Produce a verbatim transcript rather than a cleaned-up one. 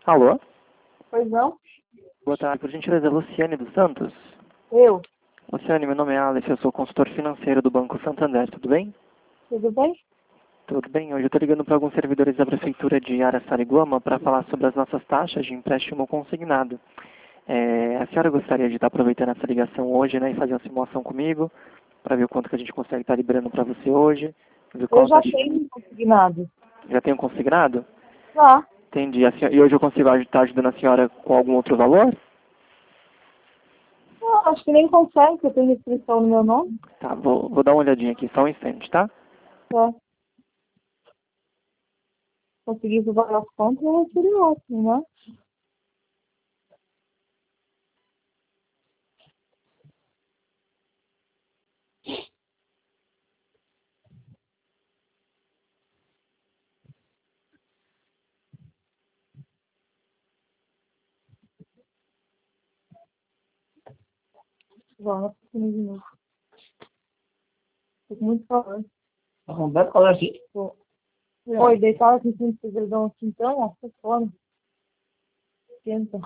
Alô? Pois não? Boa tarde, por gentileza, Luciane dos Santos? Eu. Luciane, meu nome é Alex, eu sou consultor financeiro do Banco Santander, tudo bem? Tudo bem? Tudo bem, hoje eu estou ligando para alguns servidores da Prefeitura de Araçariguama para falar sobre as nossas taxas de empréstimo consignado. É, a senhora gostaria de estar aproveitando essa ligação hoje, né, e fazer uma simulação comigo, para ver o quanto que a gente consegue estar liberando para você hoje, ver qual Eu a já taxa. tenho consignado. Já tem um consignado? Já. Entendi. A senhora... E hoje eu consigo estar ajudando a senhora com algum outro valor? Ah, acho que nem consegue, porque eu tenho restrição no meu nome. Tá, vou, vou dar uma olhadinha aqui, só um instante, tá? Já. Consegui resolver as contas, seria ótimo, né? Já, não preciso de novo. Tô com muito calor. Tá com tanto calor aqui? Tô. Oi, deitada aqui em cima do televisão aqui, então, ó, tô fome. Esquenta.